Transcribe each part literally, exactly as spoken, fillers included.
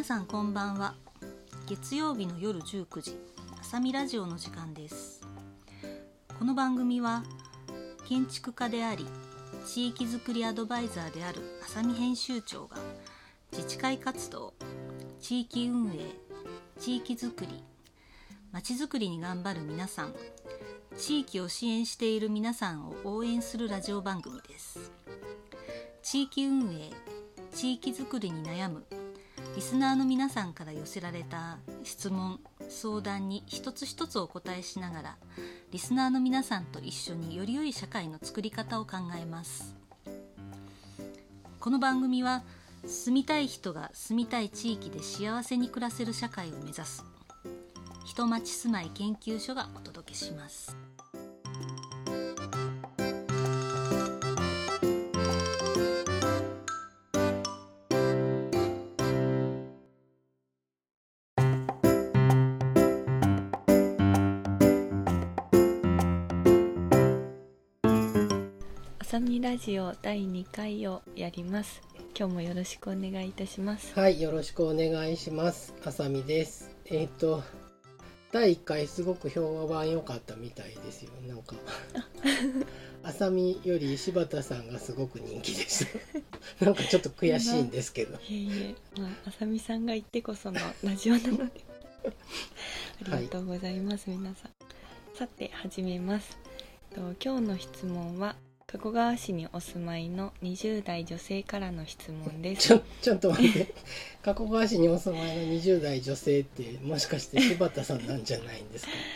さんこんばんは。月曜日の夜じゅうくじ、あさみラジオの時間です。この番組は建築家であり地域づくりアドバイザーであるあさみ編集長が自治会活動、地域運営、地域づくり、まちづくりに頑張る皆さん、地域を支援している皆さんを応援するラジオ番組です。地域運営、地域づくりに悩むリスナーの皆さんから寄せられた質問、相談に一つ一つお答えしながら、リスナーの皆さんと一緒により良い社会の作り方を考えます。この番組は住みたい人が住みたい地域で幸せに暮らせる社会を目指す人まち住まい研究所がお届けします。 あさみラジオだいにかいをやります。今日もよろしくお願いいたします。 はい、よろしくお願いします。あさみです。えっ、ー、とだいいっかいすごく評判良かったみたいですよ。なんかあさみより柴田さんがすごく人気でしたなんかちょっと悔しいんですけど、 いえいえ、まあ、あさみさんが言ってこそのラジオなのでありがとうございます、はい、皆さん。さて始めます。と今日の質問は加古川市にお住まいのにじゅうだい女性からの質問です。 ちょちょっと待って加古川市にお住まいのにじゅうだい女性ってもしかして柴田さんなんじゃないんですかはい、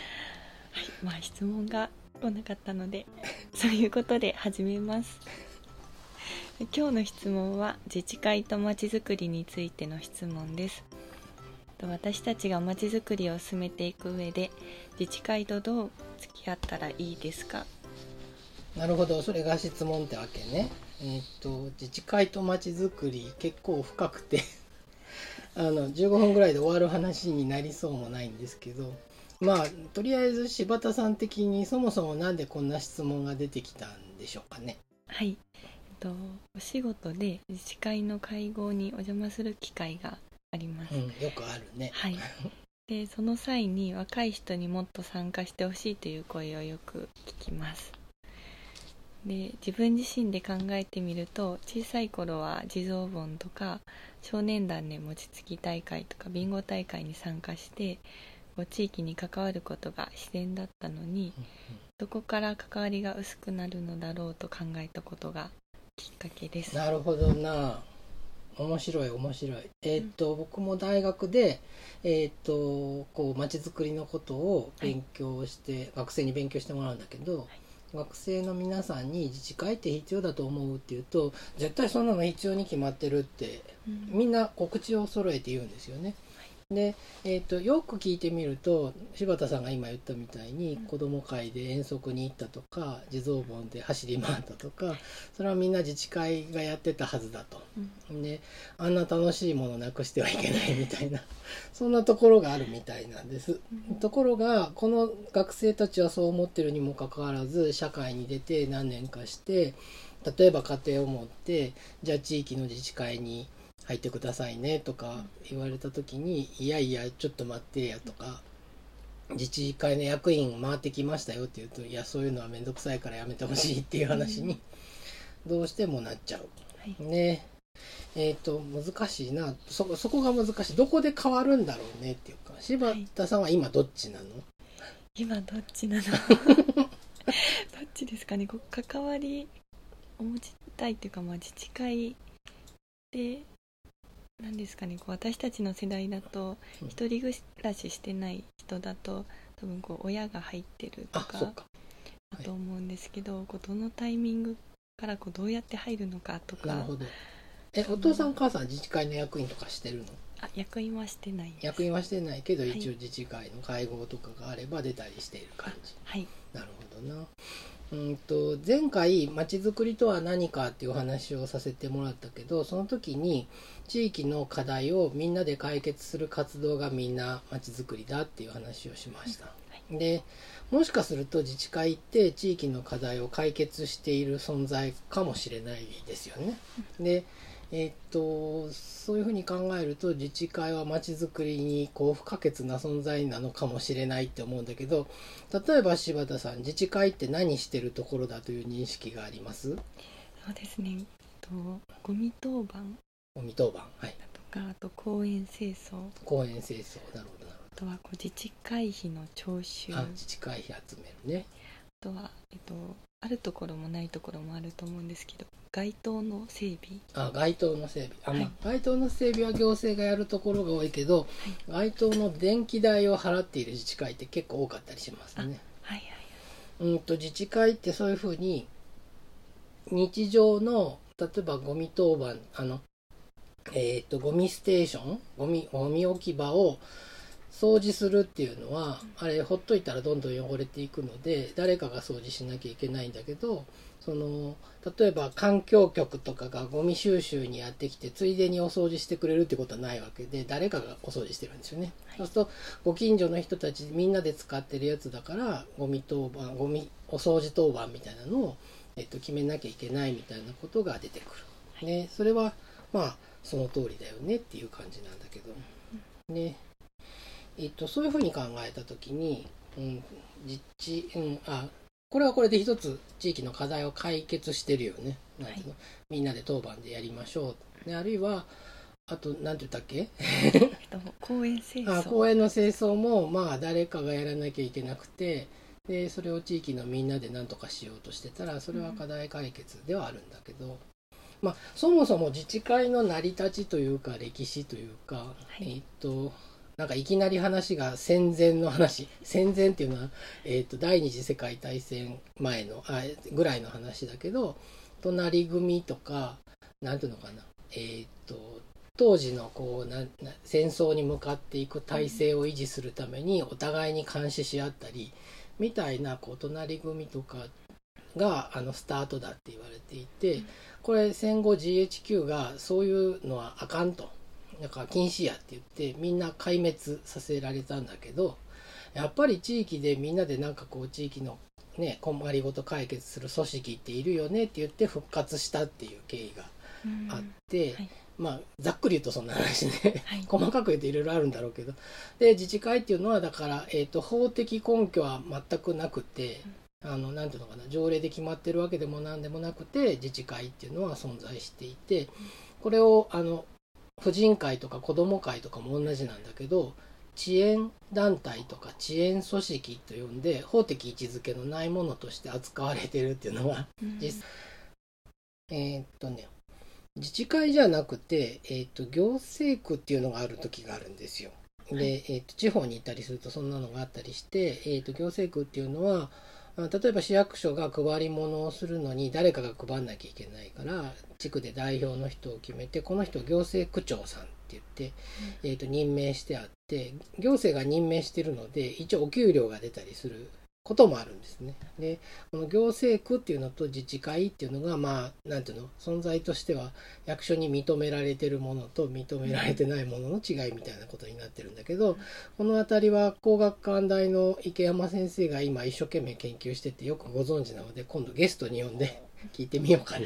まあ質問が来なかったのでそういうことで始めます今日の質問は自治会とまちづくりについての質問です。私たちがまちづくりを進めていく上で自治会とどう付き合ったらいいですか？ なるほど、それが質問ってわけね。えっと自治会とまちづくり結構深くてあのじゅうごふんぐらいで終わる話になりそうもないんですけど、まあとりあえず柴田さん的にそもそもなんでこんな質問が出てきたんでしょうかね。 はい、えっと、お仕事で自治会の会合にお邪魔する機会があります、うん、 よくあるね。 はいでその際に若い人にもっと参加してほしいという声をよく聞きます。で自分自身で考えてみると、小さい頃は地蔵盆とか少年団で餅つき大会とかビンゴ大会に参加してこう地域に関わることが自然だったのに、どこから関わりが薄くなるのだろうと考えたことがきっかけです。 なるほどな、面白い面白い。えー、っと、うん、僕も大学でえー、っとこう街づくりのことを勉強して、はい、学生に勉強してもらうんだけど、はい、学生の皆さんに自治会って必要だと思うって言うと、絶対そんなの必要に決まってるって、うん、みんなこう口を揃えて言うんですよね。で、えー、とよく聞いてみると柴田さんが今言ったみたいに、うん、子ども会で遠足に行ったとか地蔵盆で走り回ったとか、それはみんな自治会がやってたはずだと、うん、であんな楽しいものなくしてはいけないみたいなそんなところがあるみたいなんです、うん、ところがこの学生たちはそう思ってるにもかかわらず、社会に出て何年かして例えば家庭を持ってじゃあ地域の自治会に入ってくださいねとか言われた時に、いやいやちょっと待ってやとか、自治会の役員回ってきましたよって言うと、いやそういうのはめんどくさいからやめてほしいっていう話にどうしてもなっちゃう、はい、ねえー、と難しいな、 そ, そこが難しい。どこで変わるんだろうねっていうか、柴田さんは今どっちなの？ 今どっちなのどっちですかね。こう関わりを持ちたいっていうか、まあ、自治会でなんですかね、こう私たちの世代だと一人暮らししてない人だと多分こう親が入ってるとかだと思うんですけど、はい、こうどのタイミングからこうどうやって入るのかとか。 なるほど。え、お父さんお母さん自治会の役員とかしてるの？ あ、役員はしてないです。 役員はしてないけど、一応自治会の会合とかがあれば出たりしている感じ。 はい。 なるほどな。うんと前回まちづくりとは何かっていう話をさせてもらったけど、その時に地域の課題をみんなで解決する活動がみんなまちづくりだっていう話をしました、はい、でもしかすると自治会って地域の課題を解決している存在かもしれないですよね。で、 えっとそういうふうに考えると自治会はまちづくりにこう不可欠な存在なのかもしれないって思うんだけど、例えば柴田さん、自治会って何してるところだという認識があります？ そうですね、えっと、ゴミ当番ゴミ当番、はい、 だとか、あと公園清掃、 公園清掃、なるほどなるあとはこう自治会費の徴収、 ほど。あ、自治会費集めるね。 あとは、えっと、あるところもないところもあると思うんですけど、街灯の整備。 あ、街灯の整備、あ、まあはい街灯の整備は行政がやるところが多いけど、街灯の電気代を払っている自治会って結構多かったりしますね。 はいはいうんと自治会ってそういうふうに日常の例えばゴミ当番、あのえっ、とゴミステーション、ゴミゴミ置き場を掃除するっていうのは、あれほっといたらどんどん汚れていくので誰かが掃除しなきゃいけないんだけど、その例えば環境局とかがゴミ収集にやってきてついでにお掃除してくれるってことはないわけで、誰かがお掃除してるんですよね、はい、そうするとご近所の人たちみんなで使ってるやつだからゴミ当番、ゴミお掃除当番みたいなのを、えっと、決めなきゃいけないみたいなことが出てくる、ね、それはまあその通りだよねっていう感じなんだけどね。えっと、そういうふうに考えたときに、うん、実地、うん、あ、これはこれで一つ地域の課題を解決してるよね。なんていうの、はい、みんなで当番でやりましょう。であるいは、あと、なんて言ったっけ公園清掃。 あ、公園の清掃も、まあ、誰かがやらなきゃいけなくて、で、それを地域のみんなで何とかしようとしてたら、それは課題解決ではあるんだけど、うん、まあ、そもそも自治会の成り立ちというか、歴史というか、はい、えっと、なんかいきなり話が戦前の話、戦前っていうのは、えー、と第二次世界大戦前のあぐらいの話だけど、隣組とかなんていうのかな、えー、と当時のこうなな戦争に向かっていく体制を維持するためにお互いに監視し合ったりみたいなこう隣組とかがあのスタートだって言われていて、これ戦後 ジーエイチキュー がそういうのはあかんと。だから禁止やって言ってみんな壊滅させられたんだけど、やっぱり地域でみんなでなんかこう地域のね困りごと解決する組織っているよねって言って復活したっていう経緯があって、はい、まあざっくり言うとそんな話ね、はい、細かく言うといろいろあるんだろうけど、で自治会っていうのはだから、えーと、法的根拠は全くなくて、あのなんていうのかな、条例で決まってるわけでもなんでもなくて自治会っていうのは存在していて、これをあの婦人会とか子ども会とかも同じなんだけど、遅延団体とか遅延組織と呼んで法的位置づけのないものとして扱われているっていうのが実、うん、えー、っとね自治会じゃなくて、えー、っと行政区っていうのがある時があるんですよ。で、えー、っと地方に行ったりするとそんなのがあったりして、えー、っと行政区っていうのは例えば市役所が配り物をするのに誰かが配んなきゃいけないから地区で代表の人を決めて、この人を行政区長さんって言って、うん、えーと任命してあって、行政が任命してるので一応お給料が出たりすることもあるんですね。でこの行政区っていうのと自治会っていうのがまあなんていうの存在としては役所に認められてるものと認められてないものの違いみたいなことになってるんだけど、この辺りは工学館大の池山先生が今一生懸命研究しててよくご存知なので、今度ゲストに呼んで聞いてみようかな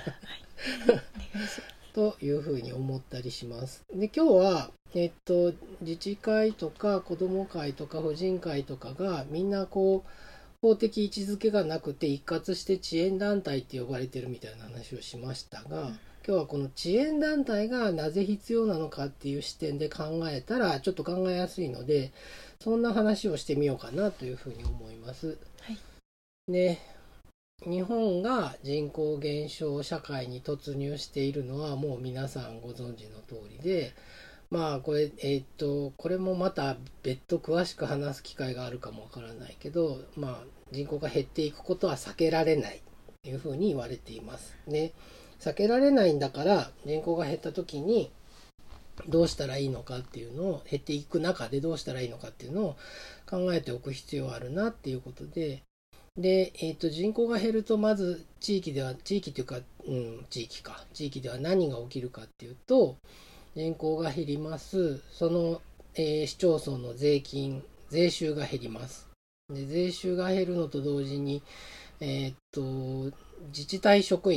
というふうに思ったりします。で今日はえっと自治会とか子ども会とか婦人会とかがみんなこう法的位置づけがなくて一括して遅延団体って呼ばれてるみたいな話をしましたが、今日はこの遅延団体がなぜ必要なのかっていう視点で考えたらちょっと考えやすいので、そんな話をしてみようかなというふうに思います。はい、で日本が人口減少社会に突入しているのはもう皆さんご存知の通りで、まあこれえー、っとこれもまた別途詳しく話す機会があるかもわからないけど、まあ人口が減っていくことは避けられないというふうに言われています。で、避けられないんだから人口が減った時にどうしたらいいのかっていうのを、減っていく中でどうしたらいいのかっていうのを考えておく必要あるなっていうことで、で、えー、と人口が減るとまず地域では地域というか、うん、地域か地域では何が起きるかっていうと、人口が減ります。その、えー、市町村の税金税収が減ります。で税収が減るのと同時に、えー、っと自治体職員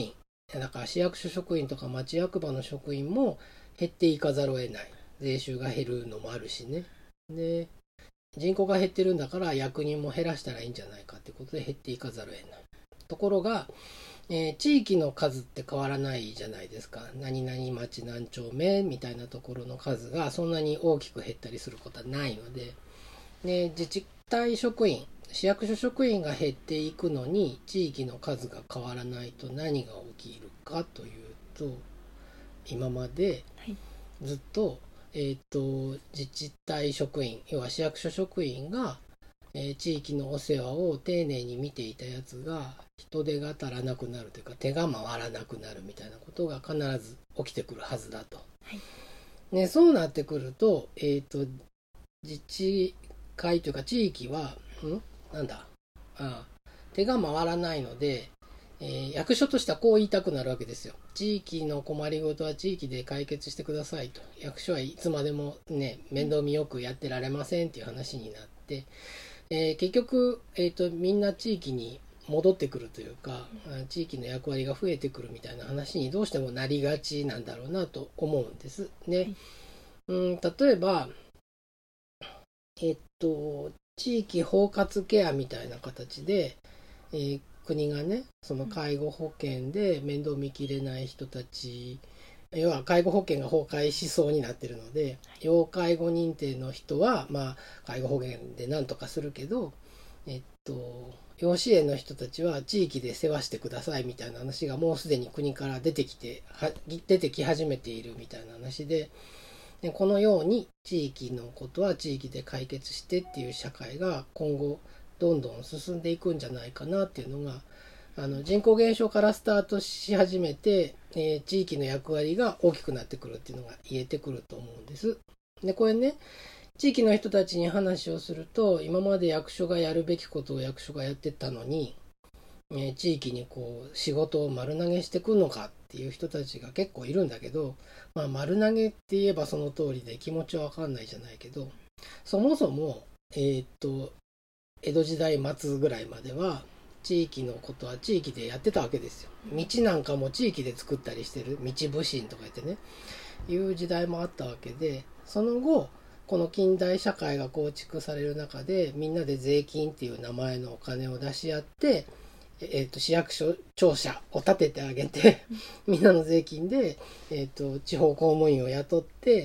だから市役所職員とか町役場の職員も減っていかざるを得ない。税収が減るのもあるしね。で、人口が減ってるんだから役人も減らしたらいいんじゃないかってことで減っていかざるを得ない。ところが、えー地域の数って変わらないじゃないですか。何々町何丁目みたいなところの数がそんなに大きく減ったりすることはないので、で自治体職員、市役所職員が減っていくのに地域の数が変わらないと何が起きるかというと、今まではいずっと、えー、と自治体職員、要は市役所職員が、えー地域のお世話を丁寧に見ていたやつが人手が足らなくなるというか手が回らなくなるみたいなことが必ず起きてくるはずだと。 はいね、そうなってくると、えー、と自治会というか地域はんなんだああ手が回らないので、えー役所としてはこう言いたくなるわけですよ。地域の困りごとは地域で解決してくださいと。役所はいつまでもね面倒見よくやってられませんっていう話になって、えー結局、えーと、みんな地域に戻ってくるというか、あ地域の役割が増えてくるみたいな話にどうしてもなりがちなんだろうなと思うんです。ね、 はいうん例えば、えっと、地域包括ケアみたいな形で、えー国がね、その介護保険で面倒見きれない人たち、要は介護保険が崩壊しそうになってるので、要介護認定の人は、まあ、介護保険で何とかするけど、えっと、要支援の人たちは地域で世話してくださいみたいな話がもうすでに国から出てきて、は出てき始めているみたいな話で、でこのように地域のことは地域で解決してっていう社会が今後どんどん進んでいくんじゃないかなっていうのが、あの人口減少からスタートし始めて、えー地域の役割が大きくなってくるっていうのが言えてくると思うんです。でこれね、地域の人たちに話をすると、今まで役所がやるべきことを役所がやってたのに、えー地域にこう仕事を丸投げしてくるのかっていう人たちが結構いるんだけど、まあ、丸投げって言えばその通りで気持ちは分かんないじゃないけど、そもそも、えーっと江戸時代末ぐらいまでは地域のことは地域でやってたわけですよ。道なんかも地域で作ったりしてる、道武神とか言ってね、いう時代もあったわけで、その後この近代社会が構築される中で、みんなで税金っていう名前のお金を出し合って、えー、と市役所庁舎を建ててあげてみんなの税金で、えー、と地方公務員を雇って、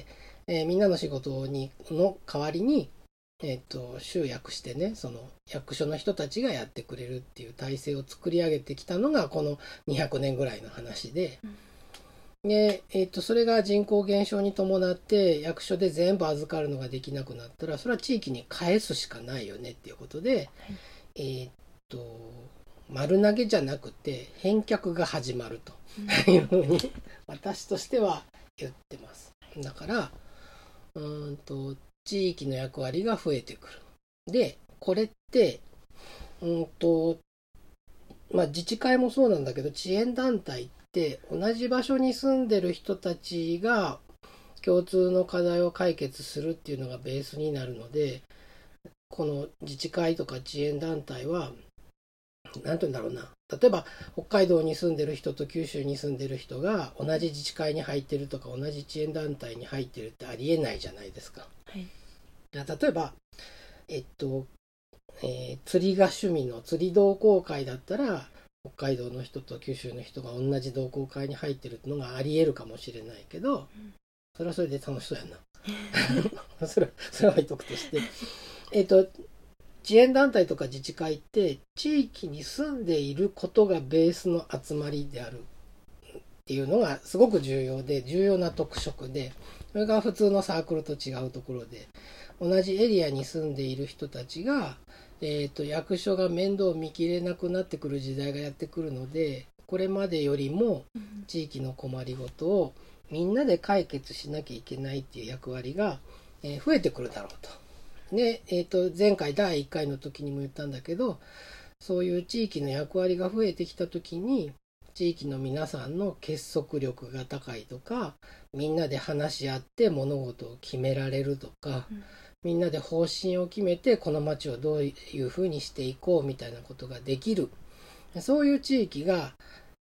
えーみんなの仕事にの代わりに、えー、と集約してね、その役所の人たちがやってくれるっていう体制を作り上げてきたのがこのにひゃくねんぐらいの話で、で、えー、とそれが人口減少に伴って役所で全部預かるのができなくなったら、それは地域に返すしかないよねっていうことで、えー、と丸投げじゃなくて返却が始まるというふうに私としては言ってます。だからうーんと地域の役割が増えてくる。でこれってうーんとまあ自治会もそうなんだけど、支援団体って同じ場所に住んでる人たちが共通の課題を解決するっていうのがベースになるので、この自治会とか支援団体はなんて言うんだろうな、例えば北海道に住んでる人と九州に住んでる人が同じ自治会に入ってるとか同じ支援団体に入ってるってありえないじゃないですか。 はいいや例えばえっと、えー釣りが趣味の釣り同好会だったら、北海道の人と九州の人が同じ同好会に入ってるのがありえるかもしれないけど、それはそれで楽しそうやなそれそれは置いとくとして、えっと支援団体とか自治会って地域に住んでいることがベースの集まりであるっていうのがすごく重要で、重要な特色で、それが普通のサークルと違うところで、同じエリアに住んでいる人たちが、えー、と役所が面倒見きれなくなってくる時代がやってくるので、これまでよりも地域の困りごとをみんなで解決しなきゃいけないっていう役割が、えー増えてくるだろうと。で、えー、と前回だいいっかいの時にも言ったんだけど、そういう地域の役割が増えてきた時に地域の皆さんの結束力が高いとか、みんなで話し合って物事を決められるとか、 うんみんなで方針を決めてこの町をどういうふうにしていこうみたいなことができる、そういう地域が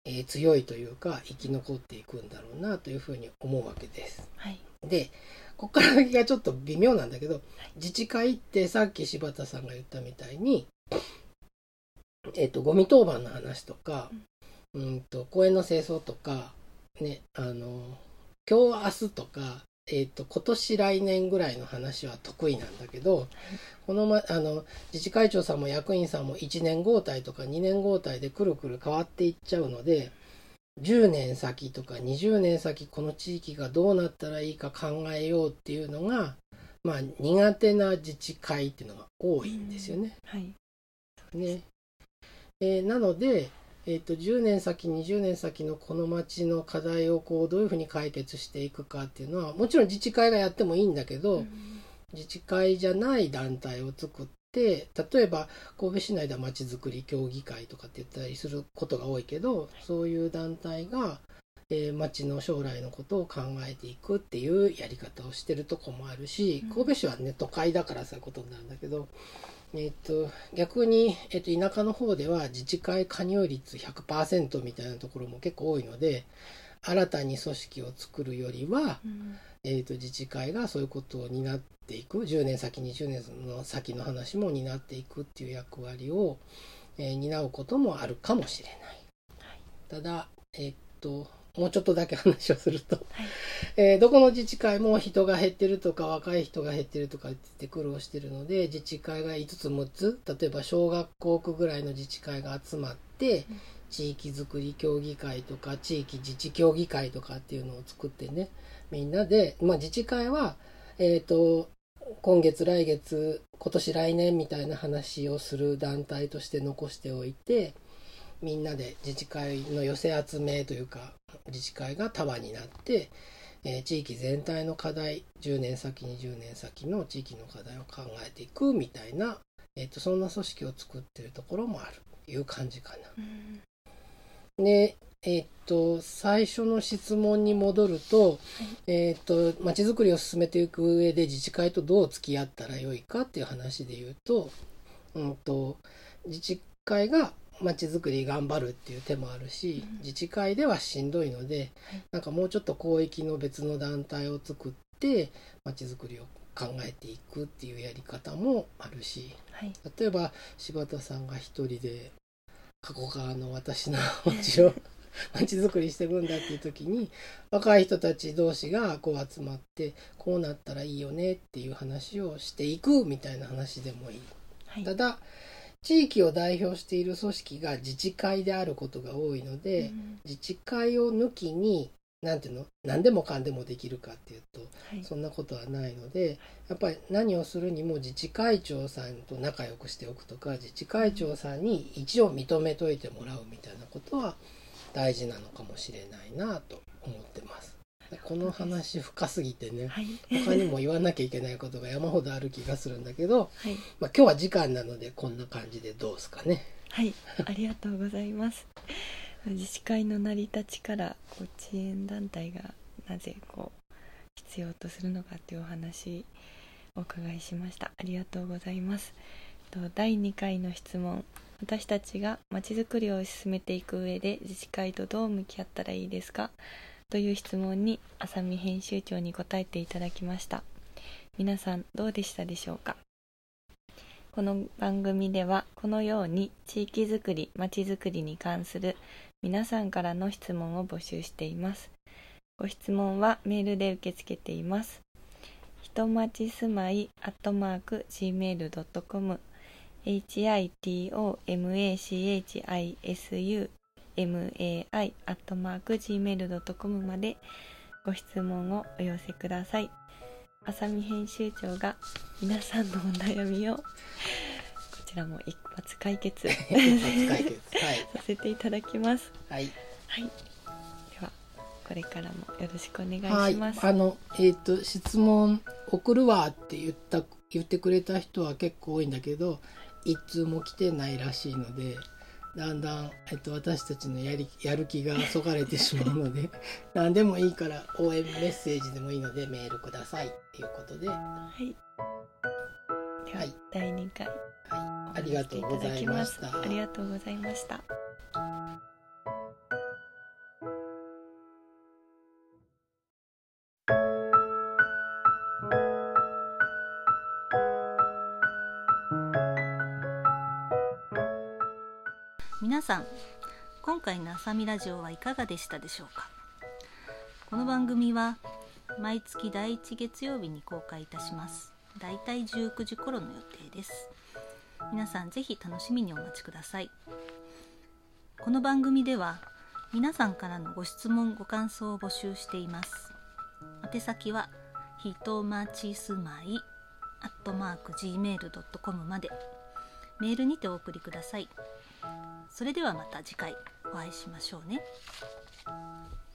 えー強いというか生き残っていくんだろうなというふうに思うわけです。 はい。 でここから先がちょっと微妙なんだけど、自治会ってさっき柴田さんが言ったみたいに、えっとゴミ当番の話とか、うんと公園の清掃とかね、あの今日明日とか、えっと今年来年ぐらいの話は得意なんだけど、この、ま、あの自治会長さんも役員さんもいちねん交代とかにねん交代でくるくる変わっていっちゃうので、じゅうねん先とかにじゅうねん先この地域がどうなったらいいか考えようっていうのが、まあ、苦手な自治会っていうのが多いんですよね。 はい。 ねえーなので、えーと、じゅうねん先にじゅうねん先のこの町の課題をこうどういうふうに解決していくかっていうのはもちろん自治会がやってもいいんだけど、 うん自治会じゃない団体を作って例えば神戸市内ではまちづくり協議会とかって言ったりすることが多いけど、そういう団体が、えー、町の将来のことを考えていくっていうやり方をしてるとこもあるし、神戸市はね都会だからそういうことになるんだけど、えー、と逆に、えー、と田舎の方では自治会加入率 ひゃくパーセント みたいなところも結構多いので、新たに組織を作るよりは、 うんえー、と自治会がそういうことを担っていく、じゅうねん先にじゅうねんの先の話も担っていくっていう役割を、えー担うこともあるかもしれない。ただ、えっともうちょっとだけ話をすると、 はい。 えーどこの自治会も人が減ってるとか若い人が減ってるとかって苦労してるので、自治会がいつつむっつ、例えば小学校区ぐらいの自治会が集まってうん地域づくり協議会とか地域自治協議会とかっていうのを作ってね、みんなで、まあ、自治会は、えー、と今月来月今年来年みたいな話をする団体として残しておいて、みんなで自治会の寄せ集めというか自治会が束になって、えー地域全体の課題、じゅうねん先にじゅうねん先の地域の課題を考えていくみたいな、えー、とそんな組織を作ってるところもあるという感じかな。 うんで、えっと最初の質問に戻ると、えっとまちづくりを進めていく上で自治会とどう付き合ったらよいかっていう話で言うと、うんと自治会がまちづくり頑張るっていう手もあるし、 うん自治会ではしんどいので、 はいなんかもうちょっと広域の別の団体を作ってまちづくりを考えていくっていうやり方もあるし、 はい。 例えば柴田さんが一人で加古川の私の町を町づくりしていくんだっていう時に、若い人たち同士がこう集まってこうなったらいいよねっていう話をしていくみたいな話でもいい。 はい。 ただ地域を代表している組織が自治会であることが多いので、 うん自治会を抜きになんていうの何でもかんでもできるかっていうとはい。 そんなことはないので、やっぱり何をするにも自治会長さんと仲良くしておくとか、自治会長さんに一応認めといてもらうみたいなことは大事なのかもしれないなと思ってます。この話深すぎてね、 はい。 他にも言わなきゃいけないことが山ほどある気がするんだけど、 はい。 まあ、今日は時間なのでこんな感じでどうですかね。 はい。ありがとうございます。自治会の成り立ちからこう支援団体がなぜこう必要とするのかというお話をお伺いしました。ありがとうございます。とだいにかいの質問、私たちがまちづくりを進めていく上で自治会とどう向き合ったらいいですかという質問に浅見編集長に答えていただきました。皆さんどうでしたでしょうか。この番組ではこのように地域づくり、まちづくりに関する皆さんからの質問を募集しています。ご質問はメールで受け付けています。ひとまちすまいアットマーク ジーメールドットコム ヒトマチスマイ アットマーク ジーメールドットコム までご質問をお寄せください。浅見編集長が皆さんのお悩みをこちらも一発解決一発解決させていただきます。 はい、 はい。ではこれからもよろしくお願はいい、 します。 あのえっ、と質問送るわって言った言ってくれた人は結構多いんだけど、一通も来てないらしいので、だんだん、えっと、私たちのやりやる気がそがれてしまうので何でもいいから応援メッセージでもいいのでメールくださいっていうことで、ははい。では、 はいだいにかいい、ありがとうございました。 ありがとうございました。 皆さん、今回のあさみラジオはいかがでしたでしょうか。この番組は毎月だいいち月曜日に公開いたします。だいたいじゅうくじ頃の予定です。皆さんぜひ楽しみにお待ちください。この番組では皆さんからのご質問ご感想を募集しています。宛先はひとまちすまいアットマーク ジーメールドットコム までメールにてお送りください。それではまた次回お会いしましょうね。